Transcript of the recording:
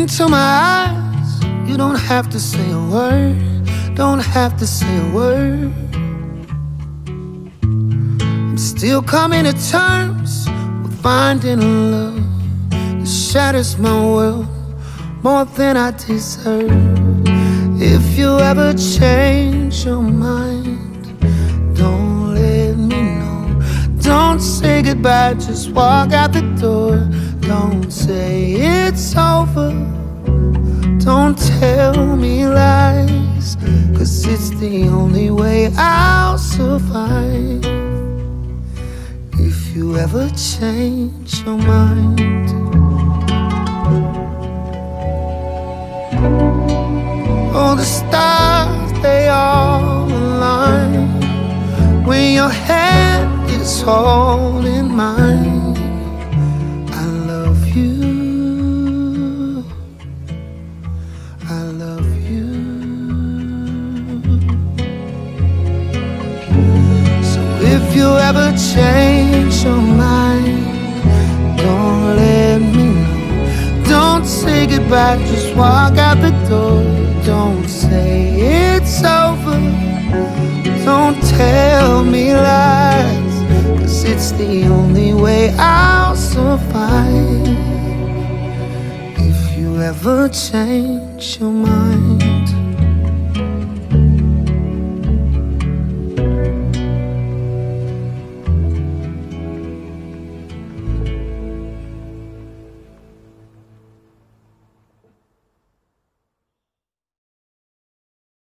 into my eyes, you don't have to say a word, don't have to say a word. I'm still coming to terms with finding a love that shatters my world more than I deserve. If you ever change your mind, don't let me know. Don't say goodbye, just walk out the door. Don't say it's over, don't tell me lies, 'cause it's the only way I'll survive. If you ever change your mind, oh, the stars, they all align when your hand is holding mine. I love you, I love you. So if you ever change your mind, don't let me know. Don't say goodbye, just walk out the door. Don't say it's over, don't tell me lies, 'cause it's the only way I'll survive. If you ever change your mind.